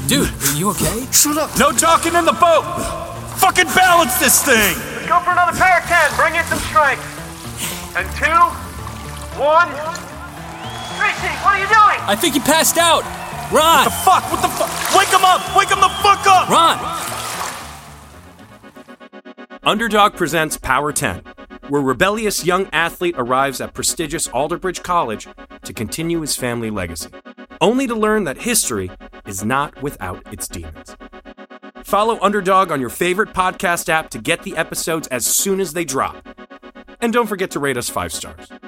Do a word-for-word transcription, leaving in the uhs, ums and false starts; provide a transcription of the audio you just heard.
Dude, are you okay? Shut up! No talking in the boat! Fucking balance this thing! Let's go for another power ten. Bring in some strength. And two, one. Tracy, what are you doing? I think he passed out. Ron! What the fuck? What the fuck? Wake him up! Wake him the fuck up! Ron! Underdog presents Power ten, where rebellious young athlete arrives at prestigious Alderbridge College to continue his family legacy, only to learn that history is not without its demons. Follow Underdog on your favorite podcast app to get the episodes as soon as they drop. And don't forget to rate us five stars.